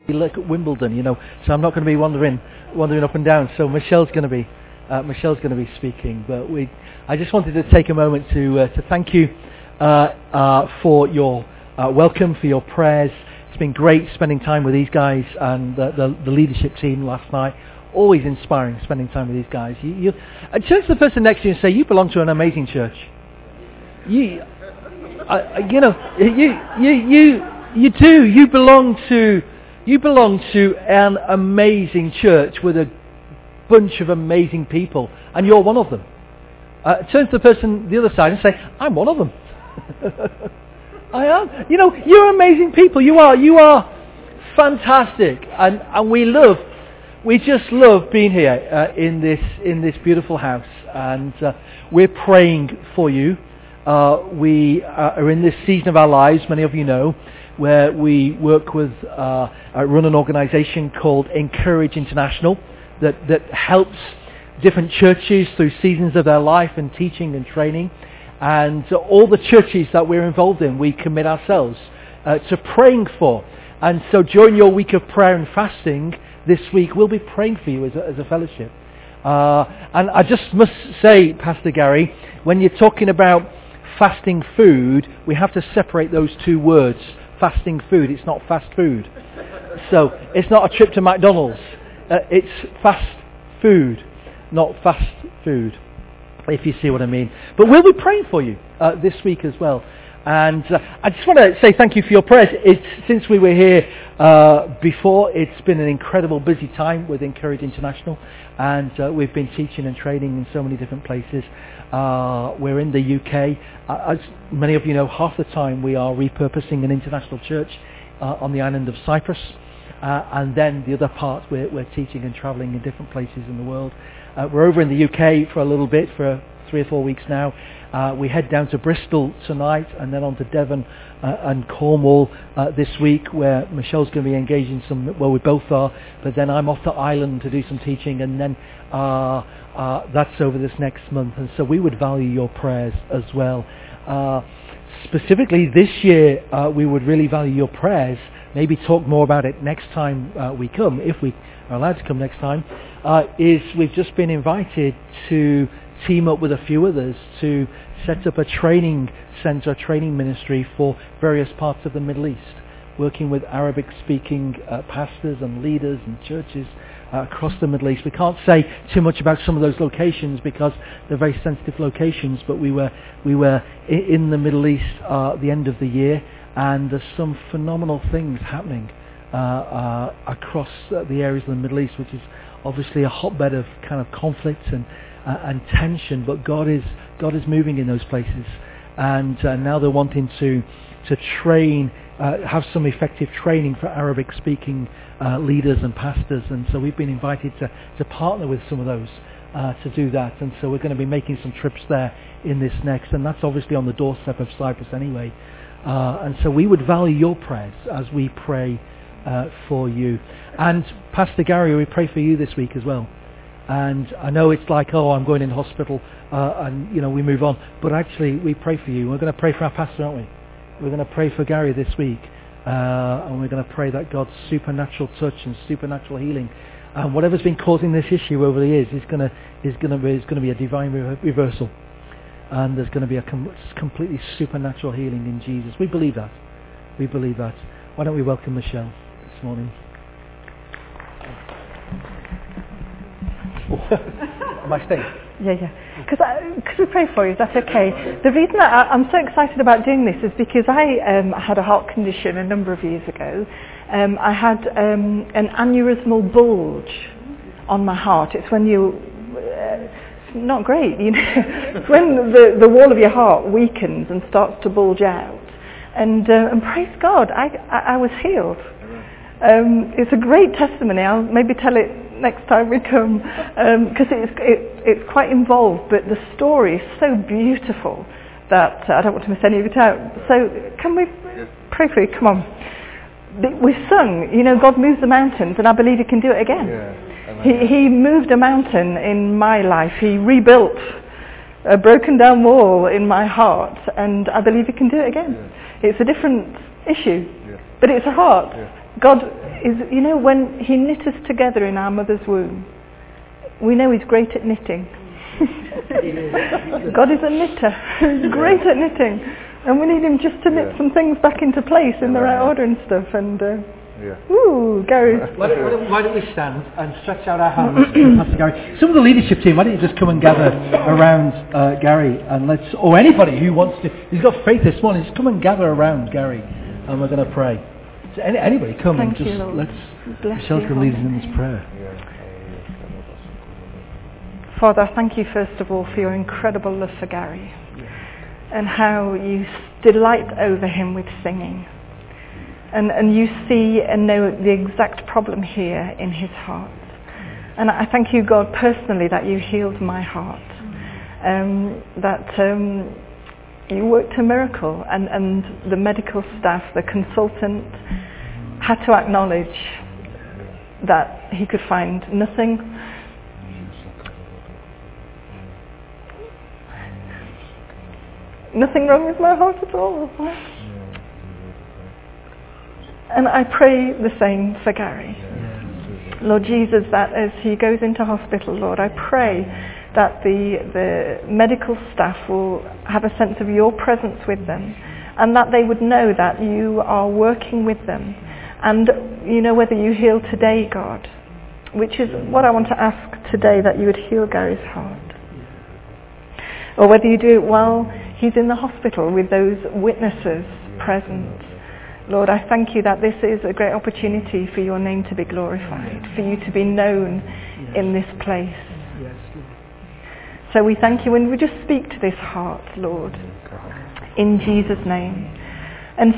look at Wimbledon, so I'm not going to be wandering up and down. So Michelle's going to be speaking. But I just wanted to take a moment to thank you for your welcome, for your prayers. It's been great spending time with these guys and the leadership team last night. Always inspiring spending time with these guys. You turn to the person next to you and say, "You belong to an amazing church." You do. You belong to an amazing church with a bunch of amazing people, and you're one of them. Turn to the person the other side and say, "I'm one of them." I am. You're amazing people. You are fantastic, and we just love being here in this beautiful house, and we're praying for you. We are in this season of our lives, many of you know, where we work with run an organisation called Encourage International that helps different churches through seasons of their life and teaching and training. And all the churches that we're involved in, we commit ourselves to praying for. And so during your week of prayer and fasting this week, we'll be praying for you as a fellowship. And I just must say, Pastor Gary, when you're talking about fasting food, we have to separate those two words. Fasting food, it's not fast food. So it's not a trip to McDonald's. It's fast food, not fast food, if you see what I mean. But we'll be praying for you this week as well. And I just want to say thank you for your prayers. Since we were here before, it's been an incredible busy time with Encourage International, and we've been teaching and training in so many different places. We're in the UK. As many of you know, half the time we are repurposing an international church on the island of Cyprus, and then the other part we're teaching and travelling in different places in the world. We're over in the UK for a little bit, for 3 or 4 weeks now. We head down to Bristol tonight and then on to Devon and Cornwall this week, where Michelle's going to be engaging we both are, but then I'm off to Ireland to do some teaching, and then that's over this next month. And so we would value your prayers as well. Specifically this year, we would really value your prayers. Maybe talk more about it next time we come, if we are allowed to come next time, is we've just been invited to team up with a few others to set up a training centre, a training ministry for various parts of the Middle East, working with Arabic-speaking pastors and leaders and churches across the Middle East. We can't say too much about some of those locations because they're very sensitive locations, but we were in the Middle East at the end of the year, and there's some phenomenal things happening across the areas of the Middle East, which is obviously a hotbed of kind of conflict and tension, but God is moving in those places, and now they're wanting to train, have some effective training for Arabic-speaking leaders and pastors, and so we've been invited to partner with some of those to do that, and so we're going to be making some trips there in this next, and that's obviously on the doorstep of Cyprus anyway, and so we would value your prayers as we pray for you. And Pastor Gary, we pray for you this week as well. And I know it's like, I'm going in hospital, and we move on. But actually, we pray for you. We're going to pray for our pastor, aren't we? We're going to pray for Gary this week, and we're going to pray that God's supernatural touch and supernatural healing, and whatever's been causing this issue over the years is going to be a divine reversal, and there's going to be a completely supernatural healing in Jesus. We believe that. We believe that. Why don't we welcome Michelle this morning? Am I staying? Yeah. Could we pray for you? Is that okay? The reason that I'm so excited about doing this is because I had a heart condition a number of years ago. I had an aneurysmal bulge on my heart. It's when it's not great, It's when the wall of your heart weakens and starts to bulge out. And praise God, I was healed. It's a great testimony. I'll maybe tell it next time we come, because it's quite involved, but the story is so beautiful that I don't want to miss any of it out. So can we pray for you? Come on. We sung, God moves the mountains, and I believe he can do it again. Yeah, he moved a mountain in my life. He rebuilt a broken down wall in my heart, and I believe he can do it again. Yeah. It's a different issue, but it's a heart. Yeah. God is, when he knit us together in our mother's womb, we know he's great at knitting. God is a knitter. He's great at knitting. And we need him just to knit some things back into place in the right order and stuff. And, Gary. Why don't we stand and stretch out our hands to Pastor Gary? Some of the leadership team, why don't you just come and gather around Gary, and or anybody who wants to, who's got faith this morning, just come and gather around Gary, and we're going to pray. So anybody come. Thank and you, just Lord. Michelle's going to lead us in this prayer. Father, I thank you first of all for your incredible love for Gary and how you delight over him with singing. And you see and know the exact problem here in his heart. And I thank you, God, personally that you healed my heart. That you worked a miracle, and the medical staff, the consultant, had to acknowledge that he could find nothing wrong with my heart at all. And I pray the same for Gary. Lord Jesus, that as he goes into hospital, Lord, I pray that the medical staff will have a sense of your presence with them, and that they would know that you are working with them. And whether you heal today, God, which is what I want to ask today, that you would heal Gary's heart. Or whether you do it while he's in the hospital with those witnesses present. Lord, I thank you that this is a great opportunity for your name to be glorified, for you to be known in this place. So we thank you, and we just speak to this heart, Lord, in Jesus' name, and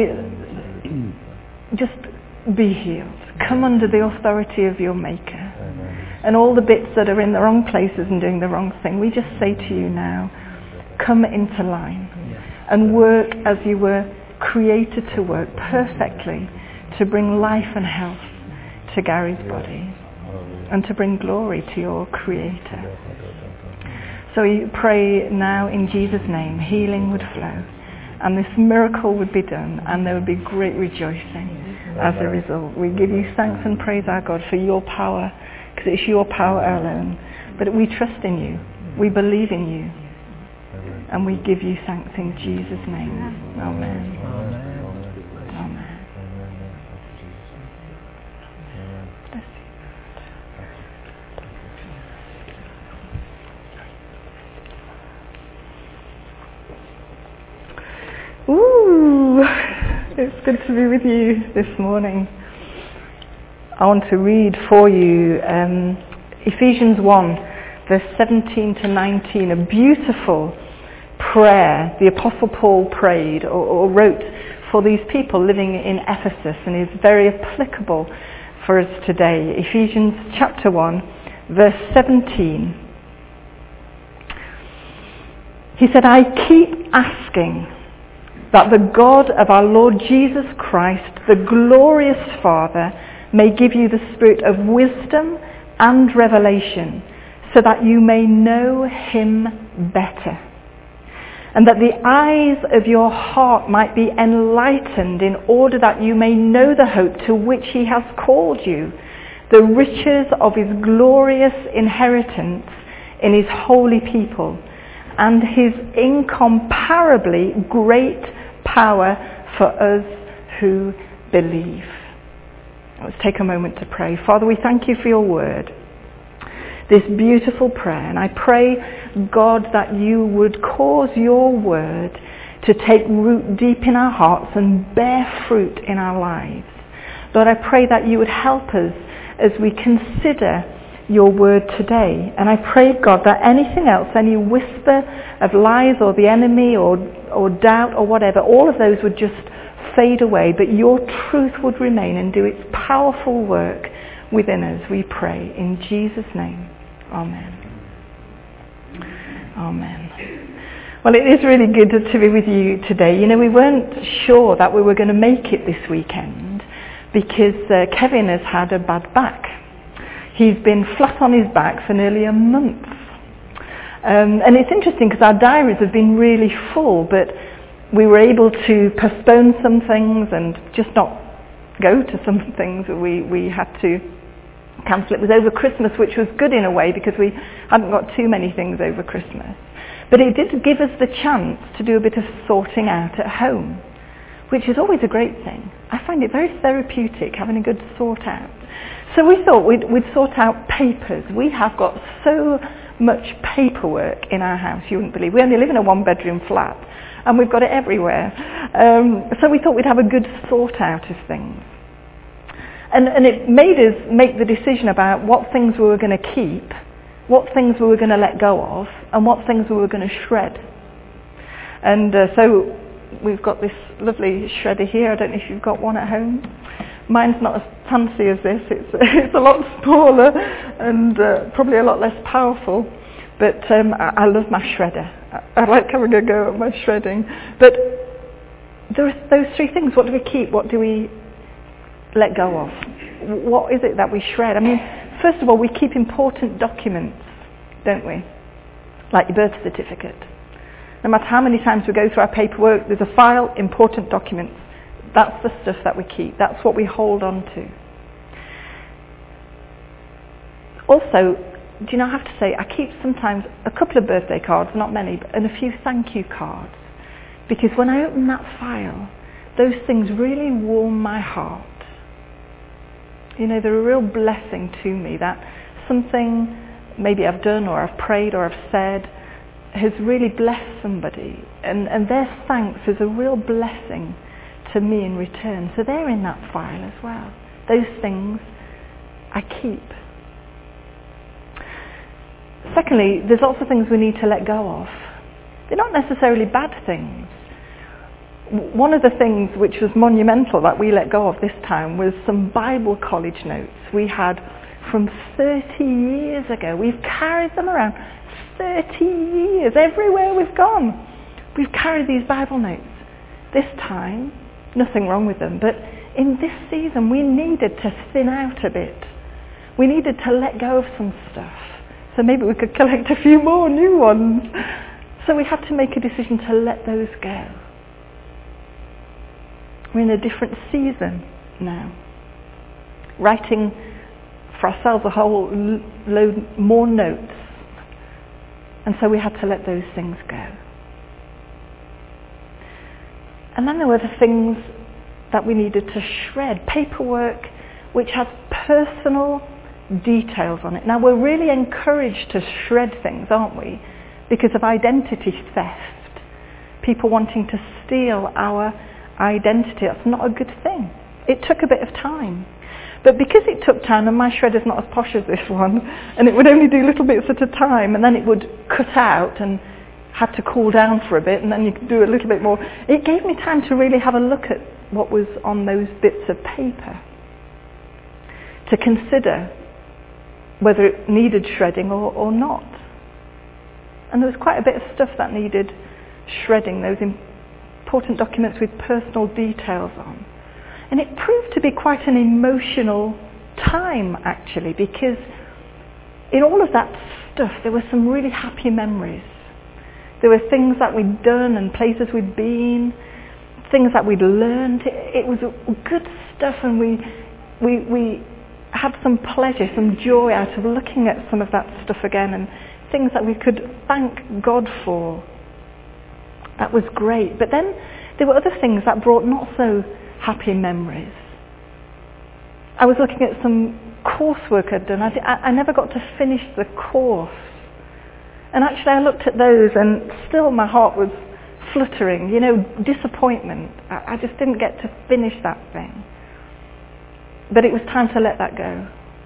say, just be healed. Come under the authority of your Maker. And all the bits that are in the wrong places and doing the wrong thing, we just say to you now, come into line and work as you were created to work perfectly, to bring life and health to Gary's body and to bring glory to your Creator. So we pray now in Jesus' name, healing would flow and this miracle would be done, and there would be great rejoicing as a result. We give you thanks and praise, our God, for your power, because it's your power alone. But we trust in you, we believe in you, and we give you thanks in Jesus' name. Amen. Amen. Ooh, it's good to be with you this morning. I want to read for you Ephesians 1, verse 17 to 19, a beautiful prayer the Apostle Paul prayed or wrote for these people living in Ephesus, and is very applicable for us today. Ephesians chapter 1, verse 17. He said, I keep asking that the God of our Lord Jesus Christ, the glorious Father, may give you the spirit of wisdom and revelation, so that you may know him better, and that the eyes of your heart might be enlightened, in order that you may know the hope to which he has called you, the riches of his glorious inheritance in his holy people, and his incomparably great power for us who believe. Let's take a moment to pray. Father, we thank you for your word, this beautiful prayer, and I pray, God, that you would cause your word to take root deep in our hearts and bear fruit in our lives. Lord, I pray that you would help us as we consider your word today. And I pray, God, that anything else, any whisper of lies or the enemy or doubt or whatever, all of those would just fade away, but your truth would remain and do its powerful work within us, we pray. In Jesus' name, amen. Amen. Well, it is really good to be with you today. You know, we weren't sure that we were going to make it this weekend because Kevin has had a bad back. He's been flat on his back for nearly a month. And it's interesting because our diaries have been really full, but we were able to postpone some things and just not go to some things. We had to cancel. It was over Christmas, which was good in a way because we hadn't got too many things over Christmas. But it did give us the chance to do a bit of sorting out at home, which is always a great thing. I find it very therapeutic having a good sort out. So we thought we'd sort out papers. We have got so much paperwork in our house, you wouldn't believe. We only live in a one-bedroom flat and we've got it everywhere. So we thought we'd have a good sort out of things. And it made us make the decision about what things we were going to keep, what things we were going to let go of, and what things we were going to shred. And so we've got this lovely shredder here. I don't know if you've got one at home. Mine's not as fancy as this. It's a lot smaller and probably a lot less powerful. But I love my shredder. I like having a go at my shredding. But there are those three things. What do we keep? What do we let go of? What is it that we shred? I mean, first of all, we keep important documents, don't we? Like your birth certificate. No matter how many times we go through our paperwork, there's a file, important documents. That's the stuff that we keep. That's what we hold on to. Also, do you know, I have to say, I keep sometimes a couple of birthday cards, not many, and a few thank you cards. Because when I open that file, those things really warm my heart. You know, they're a real blessing to me that something maybe I've done or I've prayed or I've said has really blessed somebody. And their thanks is a real blessing to me in return. So they're in that file as well. Those things I keep. Secondly, there's lots of things we need to let go of. They're not necessarily bad things. One of the things which was monumental that we let go of this time was some Bible college notes we had from 30 years ago. We've carried them around 30 years. Everywhere we've gone, we've carried these Bible notes. This time, nothing wrong with them, but in this season we needed to thin out a bit. We needed to let go of some stuff. So maybe we could collect a few more new ones. So we had to make a decision to let those go. We're in a different season now. Writing for ourselves a whole load more notes. And so we had to let those things go. And then there were the things that we needed to shred. Paperwork which has personal details on it. Now we're really encouraged to shred things, aren't we? Because of identity theft. People wanting to steal our identity. That's not a good thing. It took a bit of time. But because it took time, and my shredder's not as posh as this one, and it would only do little bits at a time, and then it would cut out and had to cool down for a bit, and then you could do a little bit more. It gave me time to really have a look at what was on those bits of paper, to consider whether it needed shredding or not. And there was quite a bit of stuff that needed shredding, those important documents with personal details on. And it proved to be quite an emotional time, actually, because in all of that stuff there were some really happy memories. There were things that we'd done and places we'd been, things that we'd learned. It was good stuff, and we had some pleasure, some joy out of looking at some of that stuff again, and things that we could thank God for. That was great. But then there were other things that brought not so happy memories. I was looking at some coursework I'd done. I never got to finish the course. And actually I looked at those and still my heart was fluttering, disappointment. I just didn't get to finish that thing. But it was time to let that go.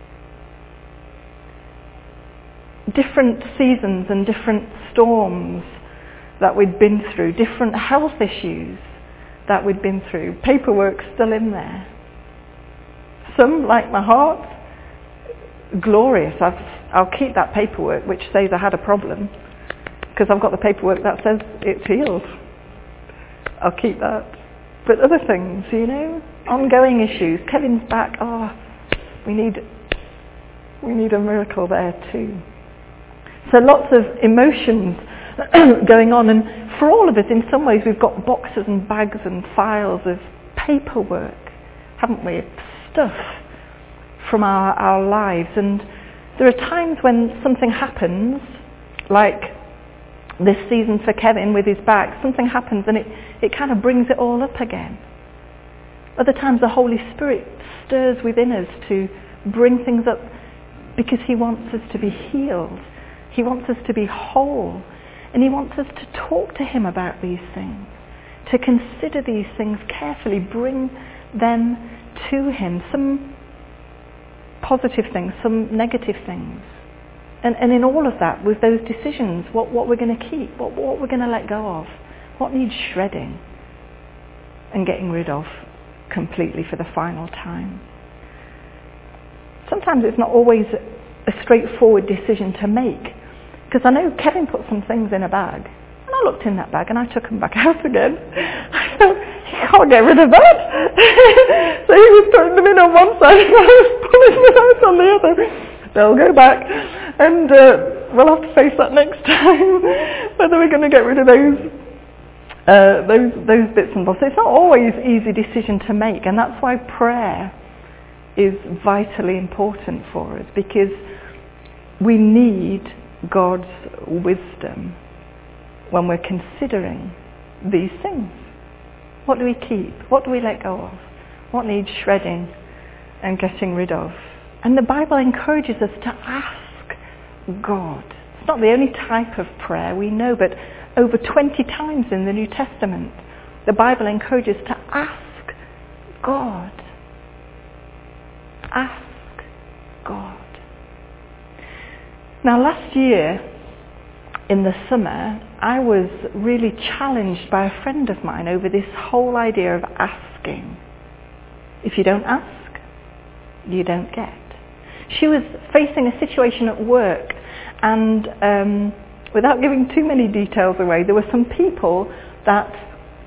Different seasons and different storms that we'd been through, different health issues that we'd been through, paperwork still in there. Some, like my heart, glorious. I'll keep that paperwork which says I had a problem, because I've got the paperwork that says it's healed. I'll keep that. But other things, ongoing issues. Kevin's back. We need a miracle there too. So lots of emotions going on, and for all of us in some ways we've got boxes and bags and files of paperwork. haven't we? Stuff from our lives. And there are times when something happens, like this season for Kevin with his back, something happens and it kind of brings it all up again. Other times the Holy Spirit stirs within us to bring things up because he wants us to be healed. He wants us to be whole. And he wants us to talk to him about these things, to consider these things carefully, bring them to him. Some positive things, some negative things. And in all of that, with those decisions, what we're going to keep, what we're going to let go of, what needs shredding and getting rid of completely for the final time. Sometimes it's not always a straightforward decision to make. Because I know Kevin put some things in a bag. And I looked in that bag and I took them back out again. I thought, you can't get rid of that. So he was putting them in on one side and I was pulling them out on the other. They'll go back. And we'll have to face that next time. Whether we're going to get rid of those bits and bobs. It's not always an easy decision to make. And that's why prayer is vitally important for us. Because we need God's wisdom when we're considering these things. What do we keep? What do we let go of? What needs shredding and getting rid of? And the Bible encourages us to ask God. It's not the only type of prayer we know, but over 20 times in the New Testament, the Bible encourages to ask God. Ask God. Now last year, in the summer, I was really challenged by a friend of mine over this whole idea of asking. If you don't ask, you don't get. She was facing a situation at work, and without giving too many details away, there were some people that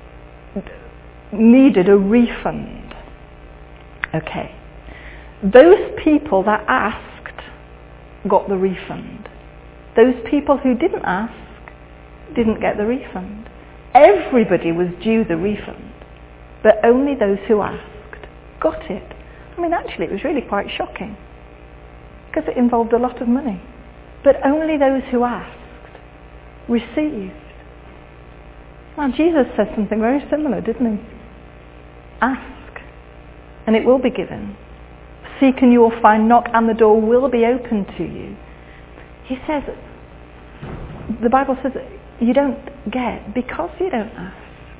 needed a refund. Okay. Those people that asked got the refund. Those people who didn't ask didn't get the refund. Everybody was due the refund, but only those who asked got it. I mean, actually it was really quite shocking because it involved a lot of money. But only those who asked received. Now Jesus said something very similar, didn't he? Ask and it will be given. Seek and you will find, knock and the door will be opened to you. He says, the Bible says you don't get because you don't ask.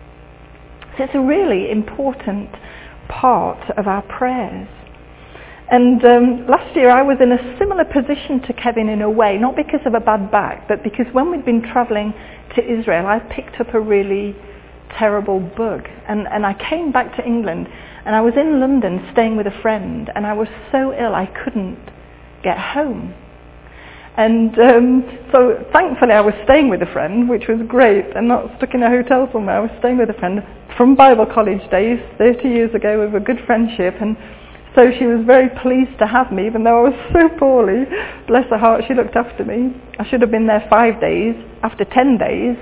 So it's a really important part of our prayers. And last year I was in a similar position to Kevin in a way, not because of a bad back, but because when we'd been travelling to Israel, I picked up a really terrible bug. And I came back to England. And I was in London staying with a friend, and I was so ill I couldn't get home. And so thankfully I was staying with a friend, which was great, and not stuck in a hotel somewhere. I was staying with a friend from Bible college days, 30 years ago, with a good friendship. And so she was very pleased to have me, even though I was so poorly. Bless her heart, she looked after me. I should have been there 5 days. After 10 days,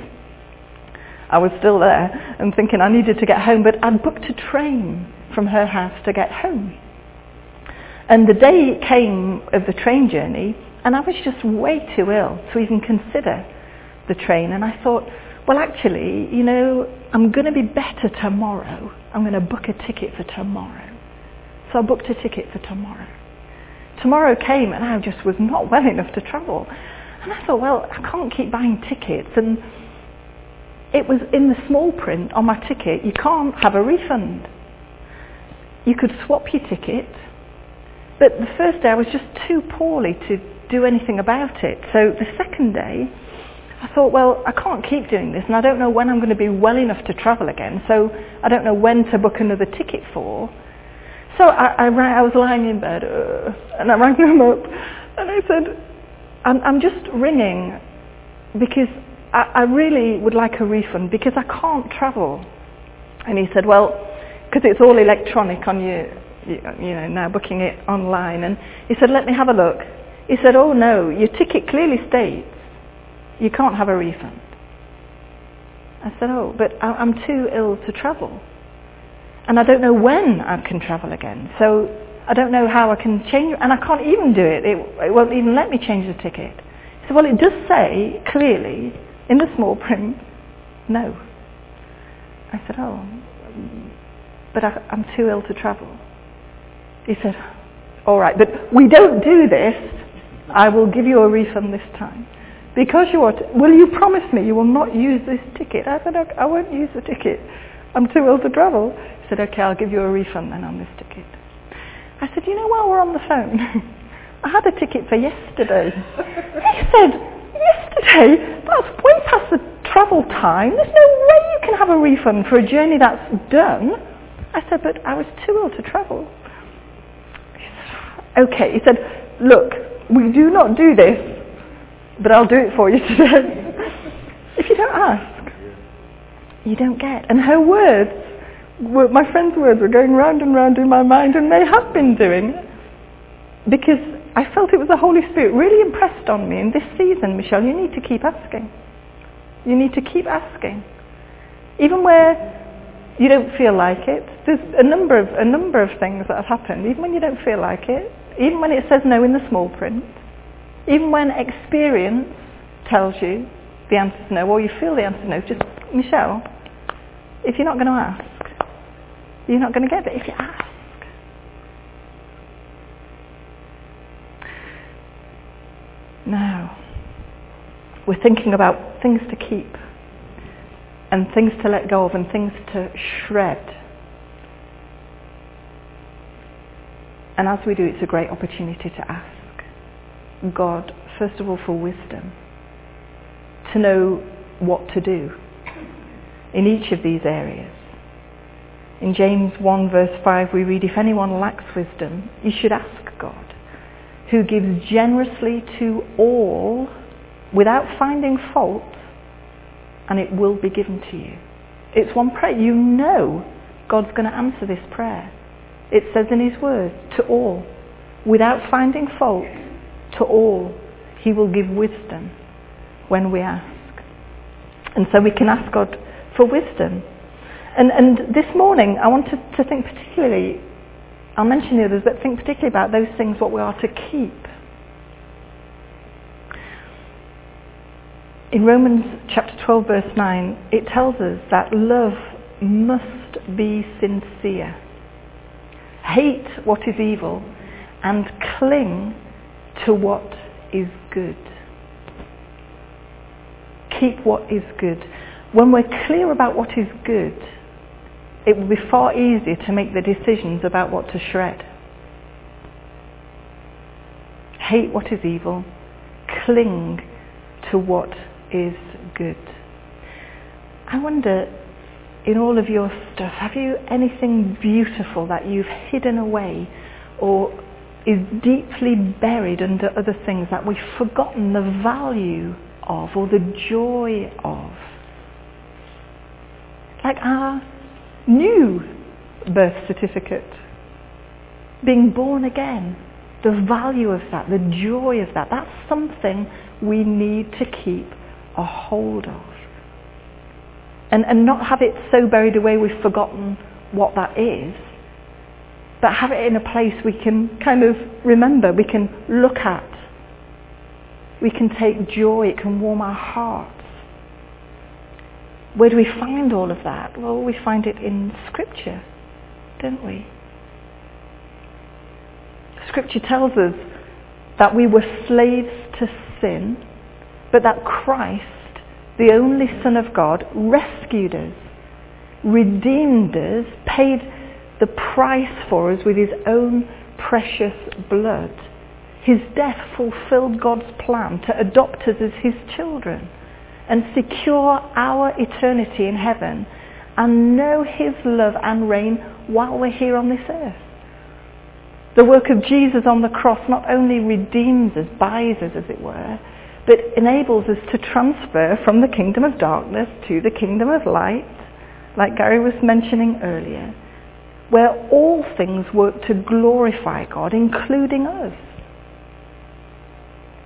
I was still there and thinking I needed to get home, but I'd booked a train from her house to get home. And the day came of the train journey and I was just way too ill to even consider the train. And I thought, well actually, you know, I'm going to be better tomorrow. I'm going to book a ticket for tomorrow. So I booked a ticket for tomorrow. Tomorrow came and I just was not well enough to travel. And I thought, well, I can't keep buying tickets. And it was in the small print on my ticket, you can't have a refund. You could swap your ticket, but the first day I was just too poorly to do anything about it. So the second day, I thought, well, I can't keep doing this, and I don't know when I'm going to be well enough to travel again, so I don't know when to book another ticket for. So I was lying in bed, and I rang them up, and I said, I'm just ringing because I really would like a refund because I can't travel. And he said, well, because it's all electronic on you know, now booking it online. And he said, let me have a look. He said, oh no, your ticket clearly states you can't have a refund. I said, oh, but I'm too ill to travel. And I don't know when I can travel again. So I don't know how I can change, and I can't even do it. It won't even let me change the ticket. He said, well, it does say clearly in the small print, no. I said, oh, but I'm too ill to travel. He said, all right, but we don't do this. I will give you a refund this time. Because you are, will you promise me you will not use this ticket? I said, okay, I won't use the ticket. I'm too ill to travel. He said, okay, I'll give you a refund then on this ticket. I said, you know, while we're on the phone, I had a ticket for yesterday. He said, yesterday? That's way past the travel time. There's no way you can have a refund for a journey that's done. I said, but I was too ill to travel. He said, okay. He said, look, we do not do this, but I'll do it for you today. If you don't ask, you don't get. And her words, my friend's words were going round and round in my mind, and they have been doing, because I felt it was the Holy Spirit really impressed on me in this season. Michelle, you need to keep asking. You need to keep asking. Even where you don't feel like it. There's a number of things that have happened, even when you don't feel like it, even when it says no in the small print, even when experience tells you the answer's no, or you feel the answer's no. Just, Michelle, if you're not going to ask, you're not going to get it. If you ask. Now, we're thinking about things to keep and things to let go of and things to shred. And as we do, it's a great opportunity to ask God, first of all, for wisdom, to know what to do in each of these areas. In James 1 verse 5 we read, if anyone lacks wisdom, you should ask God, who gives generously to all without finding fault, and it will be given to you. It's one prayer. You know God's going to answer this prayer. It says in his word, to all, without finding fault, to all, he will give wisdom when we ask. And so we can ask God for wisdom. And this morning I wanted to think particularly, I'll mention the others, but think particularly about those things, what we are to keep. In Romans chapter 12 verse 9, it tells us that love must be sincere. Hate what is evil and cling to what is good. Keep what is good. When we're clear about what is good, it will be far easier to make the decisions about what to shred. Hate what is evil, cling to what is good. I wonder, in all of your stuff, have you anything beautiful that you've hidden away or is deeply buried under other things that we've forgotten the value of or the joy of? Like our new birth certificate, being born again, the value of that, the joy of that, that's something we need to keep a hold of. And not have it so buried away we've forgotten what that is, but have it in a place we can kind of remember, we can look at, we can take joy, it can warm our hearts. Where do we find all of that? Well, we find it in Scripture, don't we? Scripture tells us that we were slaves to sin, but that Christ, the only Son of God, rescued us, redeemed us, paid the price for us with his own precious blood. His death fulfilled God's plan to adopt us as his children and secure our eternity in heaven and know his love and reign while we're here on this earth. The work of Jesus on the cross not only redeems us, buys us as it were, but enables us to transfer from the kingdom of darkness to the kingdom of light, like Gary was mentioning earlier, where all things work to glorify God, including us.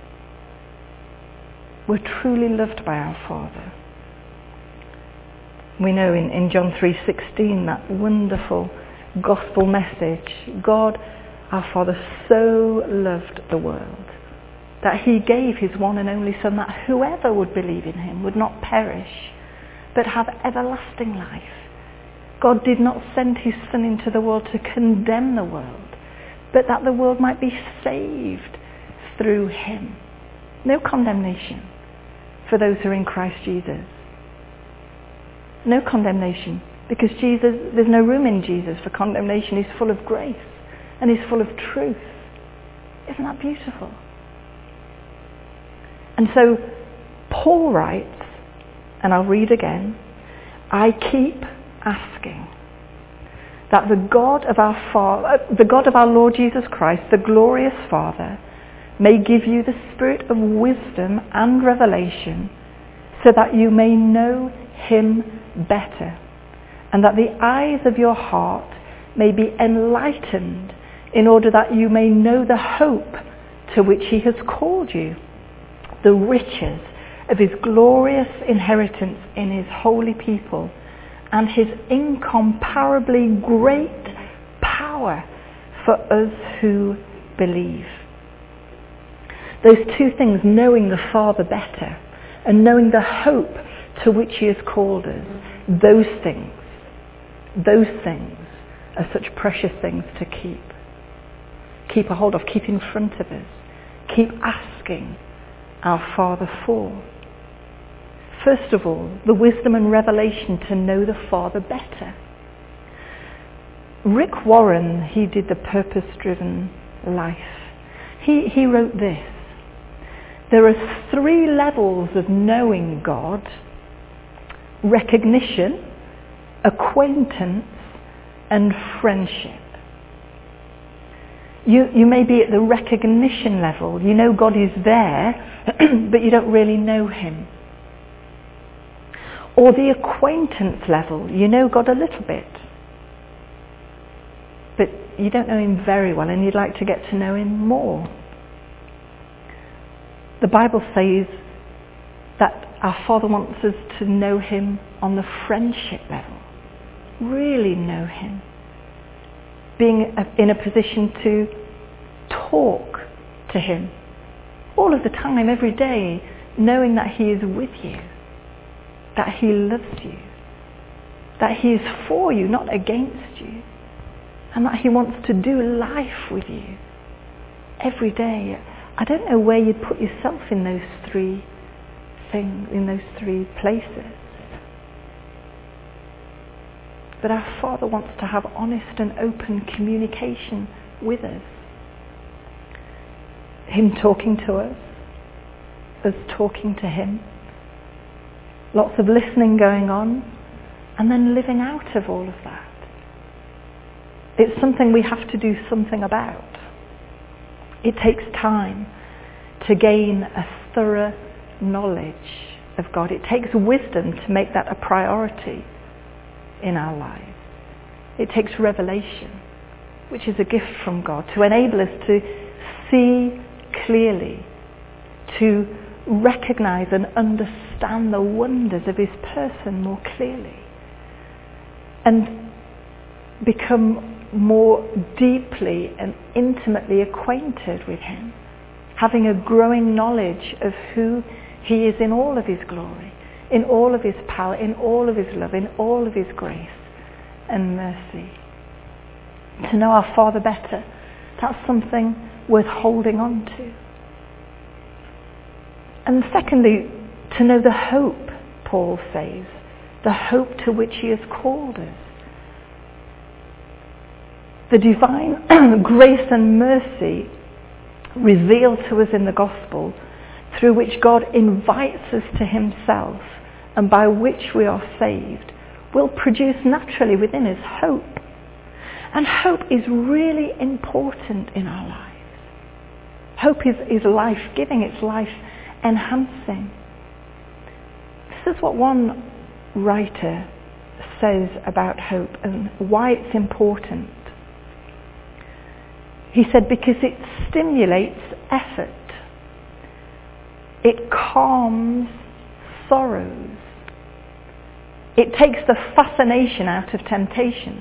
We're truly loved by our Father. We know in John 3:16, that wonderful gospel message, God our Father so loved the world that he gave his one and only Son, that whoever would believe in him would not perish but have everlasting life. God did not send his Son into the world to condemn the world, but that the world might be saved through him. No condemnation for those who are in Christ Jesus. No condemnation, because there's no room in Jesus for condemnation. He's full of grace and he's full of truth. Isn't that beautiful? And so Paul writes, and I'll read again, I keep asking that the God of our Lord Jesus Christ, the glorious Father, may give you the spirit of wisdom and revelation, so that you may know him better, and that the eyes of your heart may be enlightened, in order that you may know the hope to which he has called you, the riches of his glorious inheritance in his holy people, and his incomparably great power for us who believe. Those two things, knowing the Father better and knowing the hope to which he has called us, those things are such precious things to keep a hold of, keep in front of us, keep asking our Father for. First of all, the wisdom and revelation to know the Father better. Rick Warren, he did the Purpose-Driven Life. He wrote this: there are 3 levels of knowing God: recognition, acquaintance, and friendship. You may be at the recognition level. You know God is there, but you don't really know him. Or the acquaintance level. You know God a little bit, but you don't know him very well, and you'd like to get to know him more. The Bible says that our Father wants us to know him on the friendship level. Really know him. Being in a position to talk to him all of the time, every day, knowing that he is with you, that he loves you, that he is for you, not against you, and that he wants to do life with you every day. I don't know where you'd put yourself in those 3 things, in those 3 places. But our Father wants to have honest and open communication with us. Him talking to us talking to him. Lots of listening going on, and then living out of all of that. It's something we have to do something about. It takes time to gain a thorough knowledge of God. It takes wisdom to make that a priority in our lives. It takes revelation, which is a gift from God, to enable us to see clearly, to recognize and understand the wonders of his person more clearly, and become more deeply and intimately acquainted with him, having a growing knowledge of who he is in all of his glory, in all of his power, in all of his love, in all of his grace and mercy. To know our Father better, that's something worth holding on to. And secondly, to know the hope, Paul says, the hope to which he has called us. The divine grace and mercy revealed to us in the gospel, through which God invites us to himself and by which we are saved, will produce naturally within us hope. And hope is really important in our lives. Hope is life-giving, it's life-enhancing. This is what one writer says about hope and why it's important. He said, because it stimulates effort. It calms sorrows. It takes the fascination out of temptations.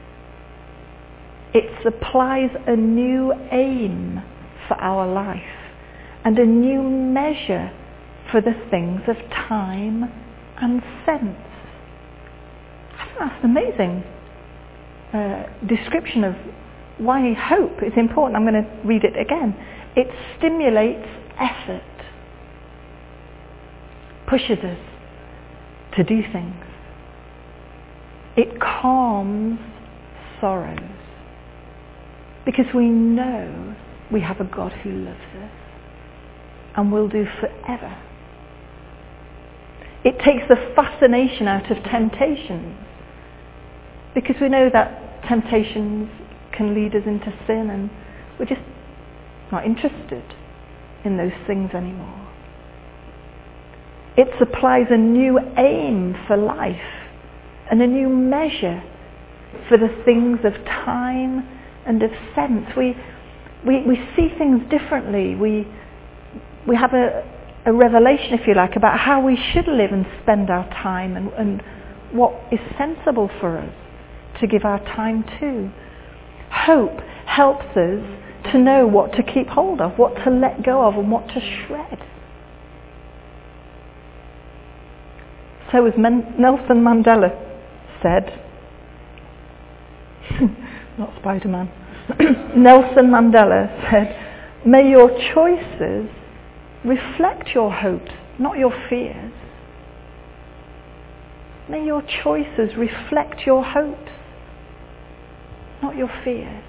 It supplies a new aim for our life and a new measure for the things of time and sense. I think that's an amazing description of why hope is important. I'm going to read it again. It stimulates effort, pushes us to do things. It calms sorrows, because we know we have a God who loves us and will do forever. It takes the fascination out of temptations, because we know that temptations can lead us into sin and we're just not interested in those things anymore. It supplies a new aim for life and a new measure for the things of time and of sense. We see things differently. We have a revelation, if you like, about how we should live and spend our time and what is sensible for us to give our time to. Hope helps us to know what to keep hold of, what to let go of, and what to shred. So as Nelson Mandela said, not Spider-Man, Nelson Mandela said, "May your choices reflect your hopes, not your fears. May your choices reflect your hopes, not your fears."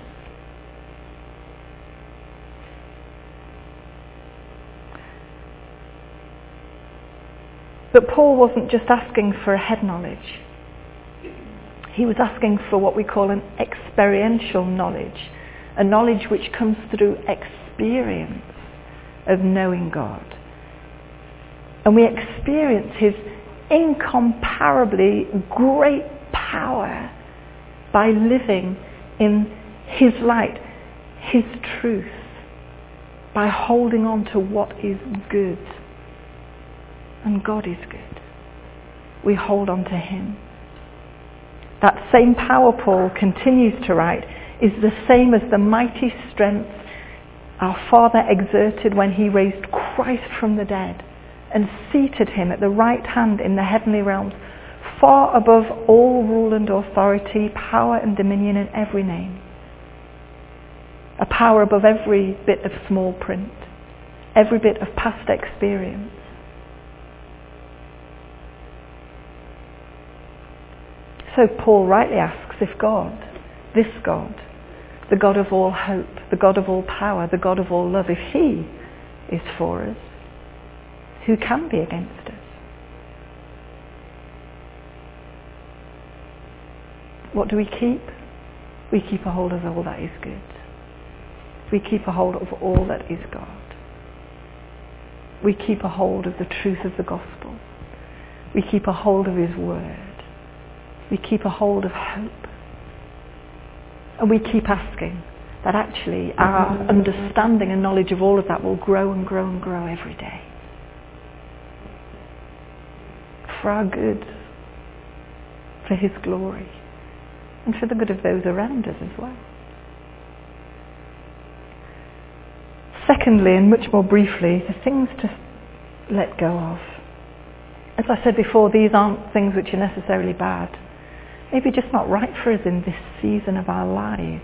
But Paul wasn't just asking for a head knowledge. He was asking for what we call an experiential knowledge, a knowledge which comes through experience of knowing God. And we experience his incomparably great power by living in his light, his truth, by holding on to what is good. And God is good. We hold on to him. That same power, Paul continues to write, is the same as the mighty strength our Father exerted when he raised Christ from the dead and seated him at the right hand in the heavenly realms, far above all rule and authority, power and dominion in every name. A power above every bit of small print, every bit of past experience. So Paul rightly asks if God, this God, the God of all hope, the God of all power, the God of all love, if he is for us, who can be against us? What do we keep? We keep a hold of all that is good. We keep a hold of all that is God. We keep a hold of the truth of the gospel. We keep a hold of his word. We keep a hold of hope. And we keep asking that actually our understanding and knowledge of all of that will grow and grow and grow every day. For our good, for his glory, and for the good of those around us as well. Secondly, and much more briefly, the things to let go of. As I said before, these aren't things which are necessarily bad. Maybe just not right for us in this season of our lives.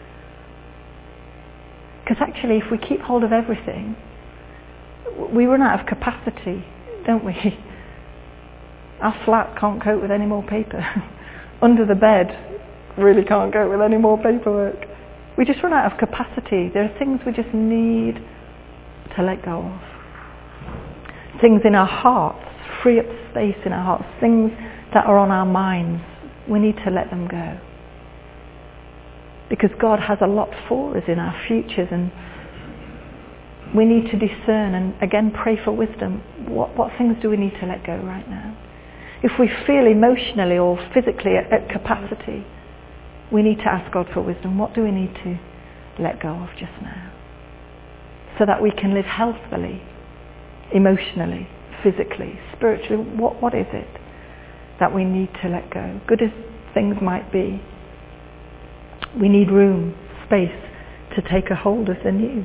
Because actually, if we keep hold of everything, we run out of capacity, don't we? Our flat can't cope with any more paper. Under the bed really can't cope with any more paperwork. We just run out of capacity. There are things we just need to let go of. Things in our hearts, free up space in our hearts. Things that are on our minds. We need to let them go. Because God has a lot for us in our futures, and we need to discern and again pray for wisdom. What things do we need to let go right now? If we feel emotionally or physically at capacity, we need to ask God for wisdom. What do we need to let go of just now? So that we can live healthily, emotionally, physically, spiritually. What is it that we need to let go. Good as things might be, we need room, space to take a hold of the new.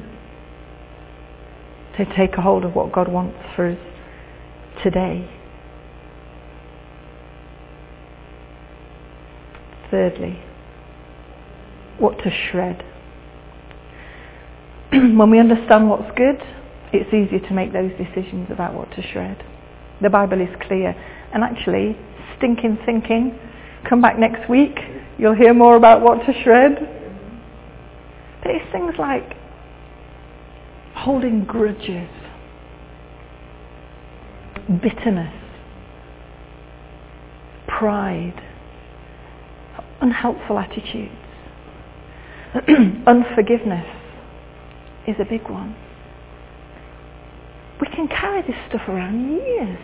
To take a hold of what God wants for us today. Thirdly, what to shred. When we understand what's good, it's easier to make those decisions about what to shred. The Bible is clear. And actually, stinking thinking, come back next week, you'll hear more about what to shred. But it's things like holding grudges, bitterness, pride, unhelpful attitudes. Unforgiveness is a big one. We can carry this stuff around years.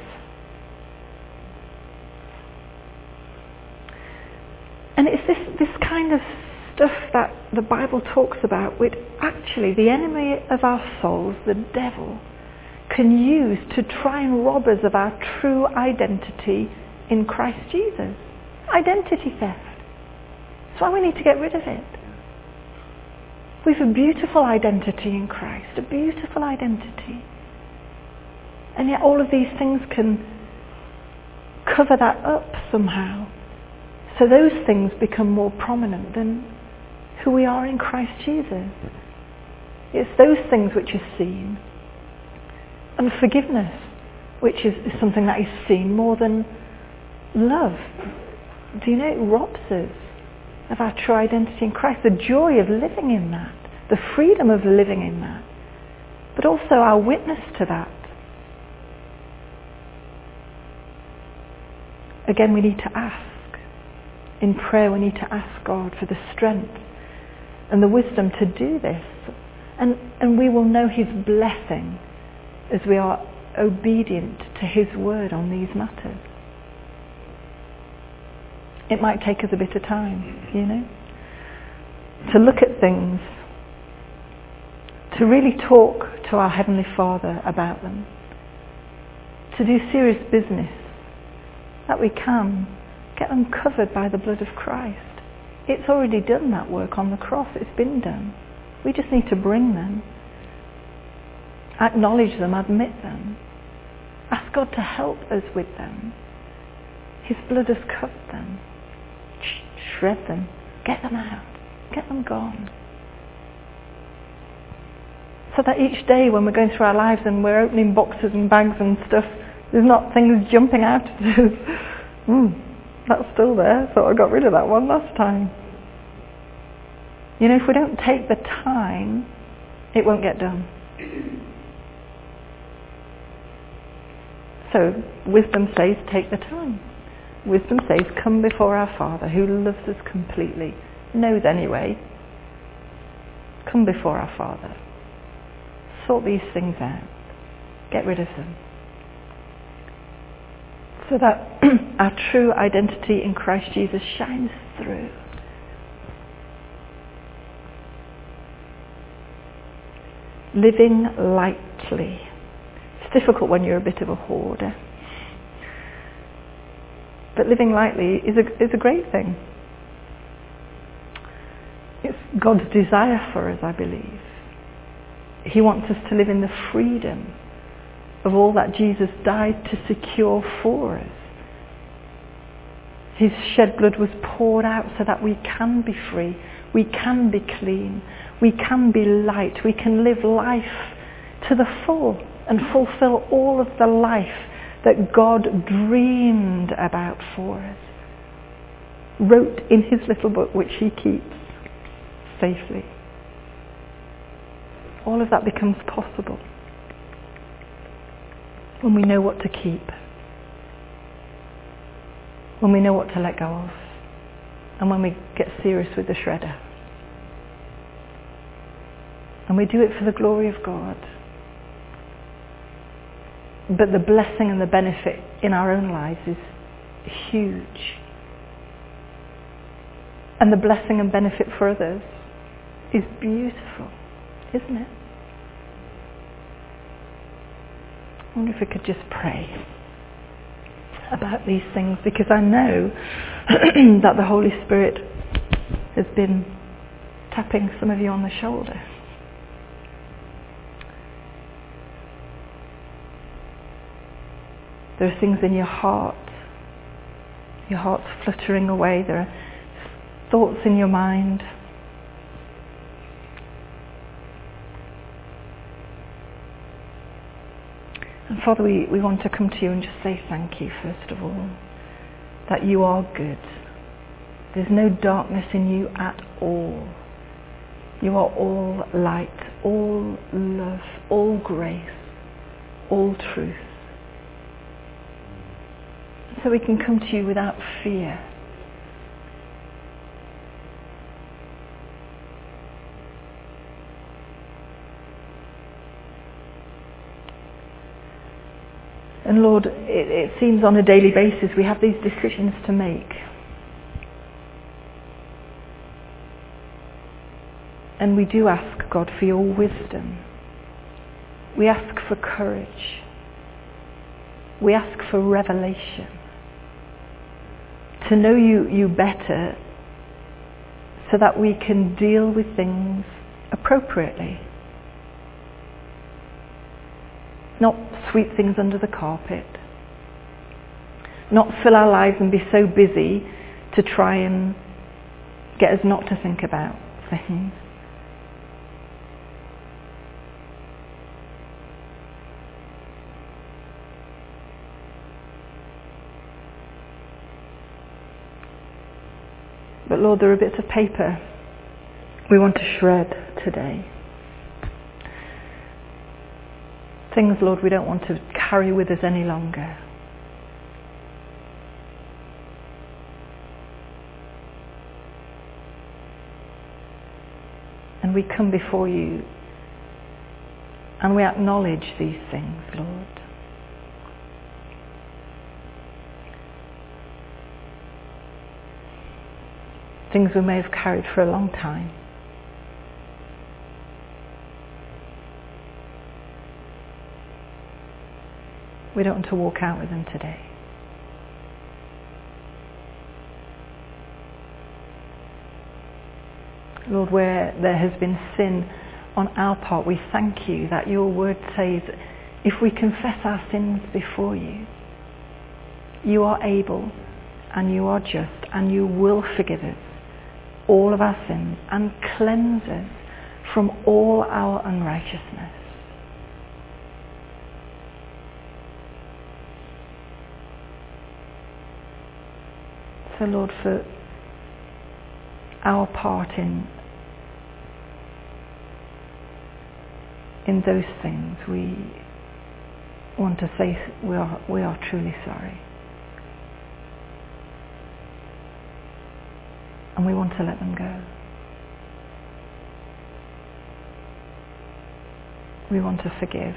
And it's this kind of stuff that the Bible talks about, which actually the enemy of our souls, the devil, can use to try and rob us of our true identity in Christ Jesus. Identity theft. That's why we need to get rid of it. We have a beautiful identity in Christ, a beautiful identity. And yet all of these things can cover that up somehow. So those things become more prominent than who we are in Christ Jesus. It's those things which are seen. And forgiveness, which is something that is seen more than love. Do you know, it robs us of our true identity in Christ, the joy of living in that, the freedom of living in that, but also our witness to that. Again, we need to ask. In prayer, we need to ask God for the strength and the wisdom to do this. And we will know his blessing as we are obedient to his word on these matters. It might take us a bit of time, you know, to look at things, to really talk to our Heavenly Father about them, to do serious business, that we can get them covered by the blood of Christ. It's already done that work on the cross. It's been done. We just need to bring them, acknowledge them, admit them, ask God to help us with them. His blood has covered them. Shred them, get them out, get them gone. So that each day when we're going through our lives and we're opening boxes and bags and stuff, there's not things jumping out at us. That's still there, so I got rid of that one last time. You know, if we don't take the time, it won't get done. So wisdom says take the time. Wisdom says come before our Father who loves us completely, knows anyway. Come before our Father. Sort these things out. Get rid of them. So that our true identity in Christ Jesus shines through. Living lightly. It's difficult when you're a bit of a hoarder. But living lightly is a great thing. It's God's desire for us, I believe. He wants us to live in the freedom of all that Jesus died to secure for us. His shed blood was poured out so that we can be free, we can be clean, we can be light, we can live life to the full and fulfill all of the life that God dreamed about for us, wrote in his little book which he keeps safely. All of that becomes possible when we know what to keep, when we know what to let go of, and when we get serious with the shredder. And we do it for the glory of God. But the blessing and the benefit in our own lives is huge. And the blessing and benefit for others is beautiful, isn't it? I wonder if we could just pray. about these things, because I know that the Holy Spirit has been tapping some of you on the shoulder. There are things in your heart's fluttering away, there are thoughts in your mind. And Father, we want to come to you and just say thank you, first of all, that you are good. There's no darkness in you at all. You are all light, all love, all grace, all truth. So we can come to you without fear. And Lord, it seems on a daily basis we have these decisions to make. And we do ask, God, for your wisdom. We ask for courage. We ask for revelation. To know you better so that we can deal with things appropriately. Not sweep things under the carpet. Not fill our lives and be so busy to try and get us not to think about things. But Lord, there are bits of paper we want to shred today. Things, Lord, we don't want to carry with us any longer. And we come before you and we acknowledge these things, Lord. Things we may have carried for a long time. We don't want to walk out with them today. Lord, where there has been sin on our part, we thank you that your word says if we confess our sins before you, you are able and you are just and you will forgive us all of our sins and cleanse us from all our unrighteousness. So Lord, for our part in those things, we want to say we are truly sorry. And we want to let them go. We want to forgive.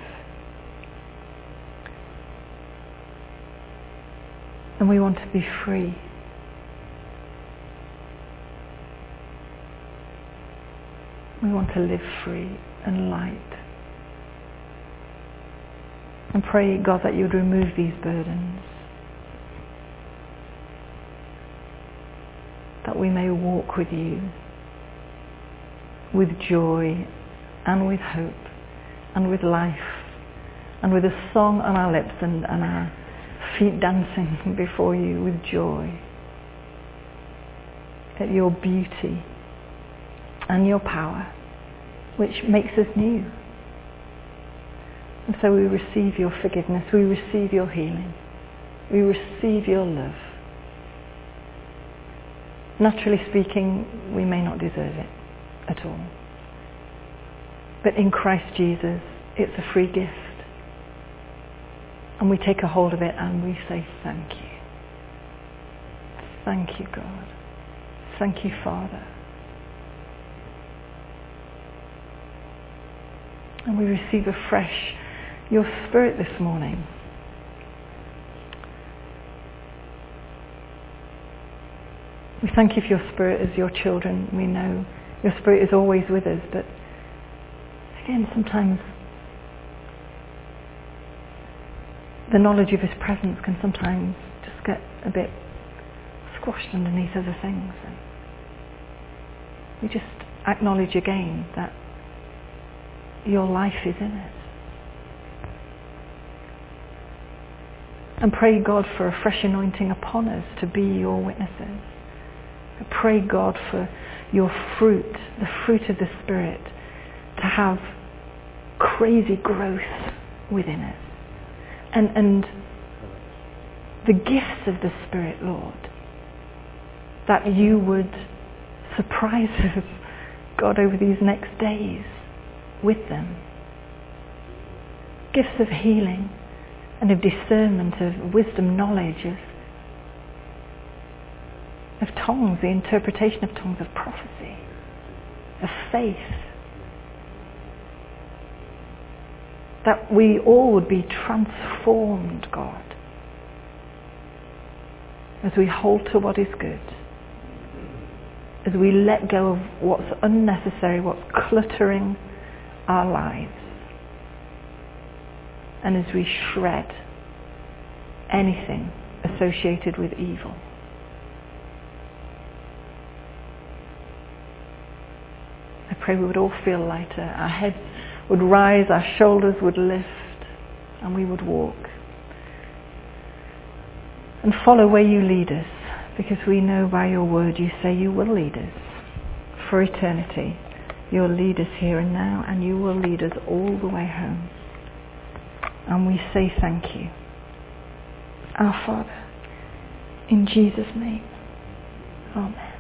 And we want to be free. We want to live free and light. And pray, God, that you would remove these burdens. That we may walk with you with joy and with hope and with life and with a song on our lips and our feet dancing before you with joy at your beauty and your power, which makes us new. And so we receive your forgiveness, we receive your healing, we receive your love. Naturally speaking, we may not deserve it at all. But in Christ Jesus, it's a free gift. And we take a hold of it and we say thank you. Thank you, God. Thank you, Father. And we receive afresh your Spirit this morning. We thank you for your Spirit as your children. We know your Spirit is always with us, but again, sometimes the knowledge of his presence can sometimes get a bit squashed underneath other things. And we just acknowledge again that your life is in it. And pray, God, for a fresh anointing upon us to be your witnesses. I pray, God, for your fruit, the fruit of the Spirit, to have crazy growth within us. And the gifts of the Spirit, Lord, that you would surprise us, God, over these next days with them. Gifts of healing and of discernment, of wisdom, knowledge, of tongues, the interpretation of tongues, of prophecy, of faith. That we all would be transformed, God, as we hold to what is good, as we let go of what's unnecessary, what's cluttering our lives, and as we shred anything associated with evil. I pray we would all feel lighter. Our heads would rise, our shoulders would lift, and we would walk and follow where you lead us, because we know by your word you say you will lead us for eternity. You'll lead us here and now, and you will lead us all the way home. And we say thank you, our Father, in Jesus' name. Amen.